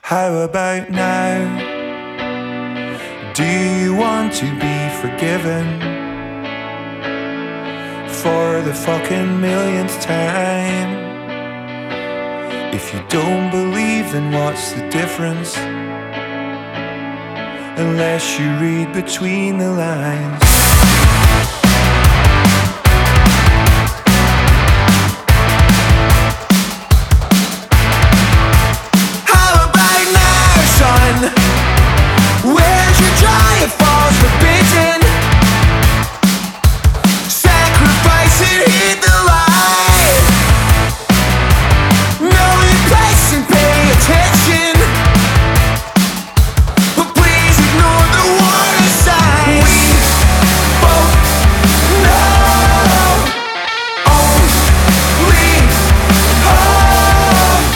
How about now? Do you want to be forgiven for the fucking millionth time? If you don't believe, then what's the difference? Unless you read between the lines. Where's your joy? It falls forbidden. Sacrifice and heed the light. Know your place and pay attention, but please ignore the warning signs. We both know only hope.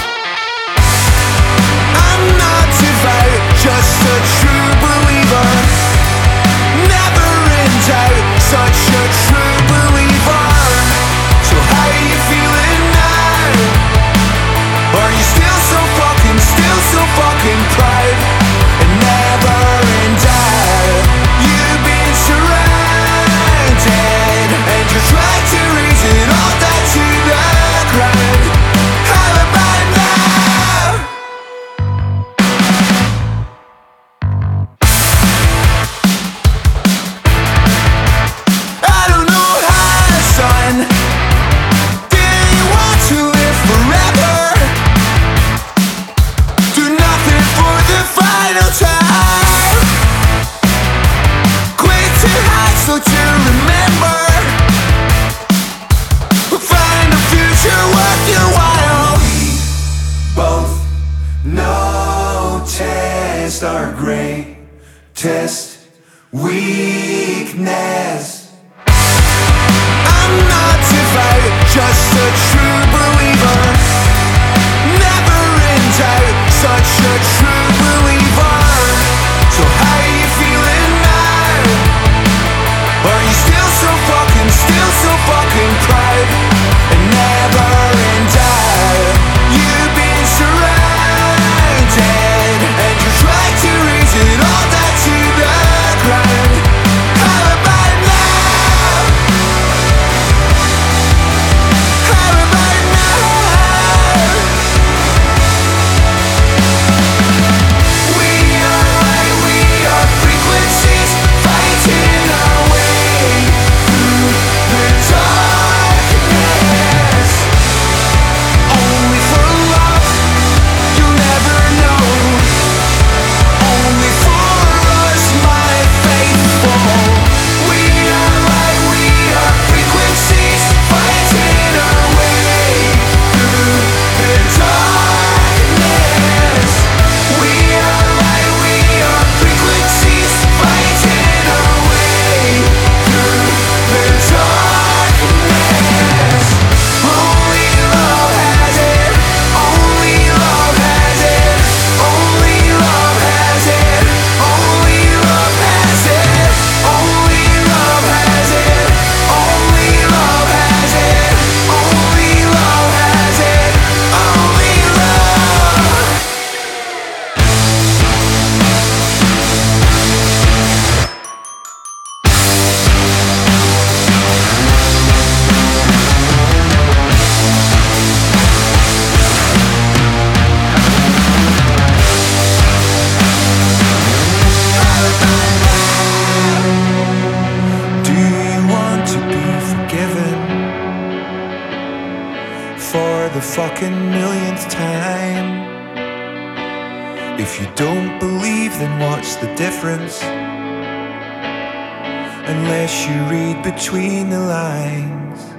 I'm not divided, just a true believer, never in doubt, such a true believer. So how are you feeling now? Are you still so fucking proud and never in doubt? You've been surrounded and you tried to raise it all down to the ground. How about now? I don't know how, son. Do you want to live forever? Do nothing for the final time. Quit to hide, so to remember. Find a future worth your while. We both know tests are greatest weakness. I'm not divided, just a true believer, never in doubt, such a true believer. So how are you feeling now? Are you still so fucking proud and never in doubt? You've been surrounded and you tried to raise it all down to the ground. How about now? How about now? We are light, we are frequencies, fighting our way through the darkness. Only for love, you'll never know. Only for us, my faithful. We are light, we are frequencies, fighting our way through the darkness. We are light, we are frequencies, fighting our way through the darkness. Only love has it, only love has it, only love has it, only love has it, only love has it, only love has it, only love has it, only love. Do you want to be forgiven for the fucking millionth time? If you don't believe, then what's the difference? Unless you read between the lines.